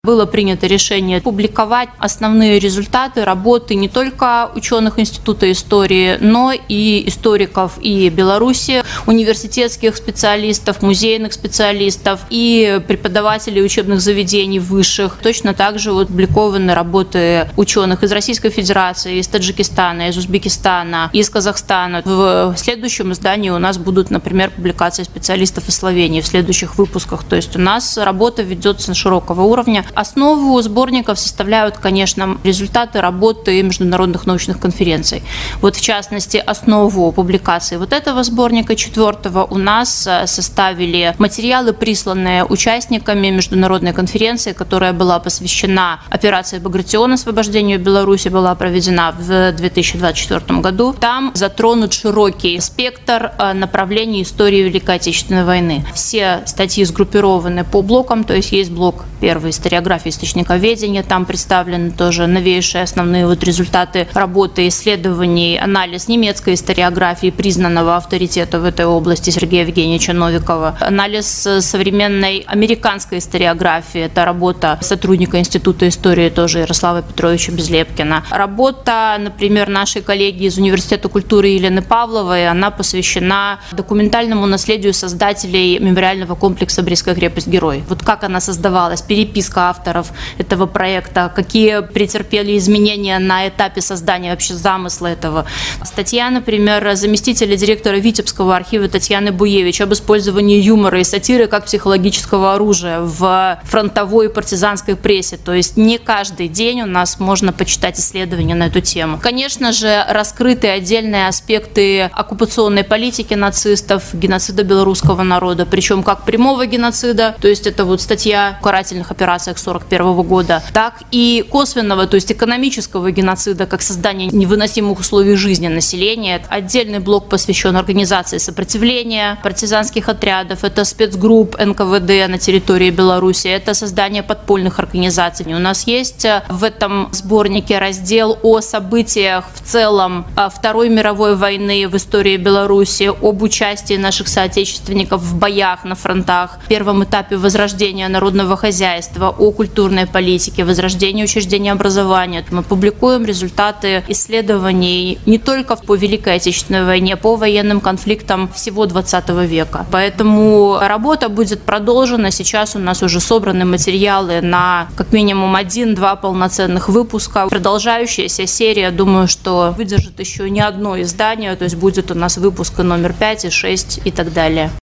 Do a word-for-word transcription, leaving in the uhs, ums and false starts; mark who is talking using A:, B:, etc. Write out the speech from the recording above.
A: было принято решение публиковать основные результаты работы не только ученых Института истории, но и историков и Беларуси, университетских специалистов, музейных специалистов и преподавателей учебных заведений высших. Точно так же вот публикованы работы ученых из Российской Федерации, из Таджикистана, из Узбекистана, из Казахстана. В следующем издании у нас будут, например, публикации специалистов из Словении в следующих выпусках. То есть у нас работа ведется на широкого уровня. Основу сборников составляют, конечно, результаты работы международных научных конференций. Вот в частности, основу публикации вот этого сборника четвертого у нас составили материалы, присланные участниками международной конференции, которая была посвящена операции Багратион, освобождению Беларуси, была проведена в две тысячи двадцать четвёртом году. Там затронут широкий спектр направлений истории Великой Отечественной войны. Все статьи сгруппированы по блокам, то есть есть блок первый историография, источниковедения, там представлены тоже новейшие основные вот результаты работы, исследований, анализ немецкой историографии, признанного авторитета в этой области Сергея Евгеньевича Новикова, анализ современной американской историографии, это работа сотрудника Института истории тоже Ярослава Петровича Безлепкина. Работа, например, нашей коллеги из Университета культуры Елены Павловой, она посвящена документальному наследию создателей мемориального комплекса «Брестская крепость-Герой». Вот как она создавалась, переписка авторов этого проекта, какие претерпели изменения на этапе создания вообще замысла этого. Статья, например, заместителя директора Витебского архива Татьяны Буевич об использовании юмора и сатиры как психологического оружия в фронтовой и партизанской прессе. То есть не каждый день у нас можно почитать исследования на эту тему. Конечно же, раскрыты отдельные аспекты оккупационной политики нацистов, геноцида белорусского народа, причем как прямого геноцида, то есть это вот статья о карательных операциях сорок первого года, так и косвенного, то есть экономического геноцида, как создание невыносимых условий жизни населения. Отдельный блок посвящен организации сопротивления партизанских отрядов, это спецгрупп эн ка вэ дэ на территории Беларуси, это создание подпольных организаций. У нас есть в этом сборнике раздел о событиях в целом Второй мировой войны в истории Беларуси, об участии наших соотечественников в боях на фронтах, первом этапе возрождения народного хозяйства, о культурной политике, возрождении учреждений образования. Мы публикуем результаты исследований не только по Великой Отечественной войне, по военным конфликтам всего двадцатого века. Поэтому работа будет продолжена. Сейчас у нас уже собраны материалы на как минимум один-два полноценных выпуска. Продолжающаяся серия, думаю, что выдержит еще не одно издание, то есть будет у нас выпуск номер пять и шесть и так далее.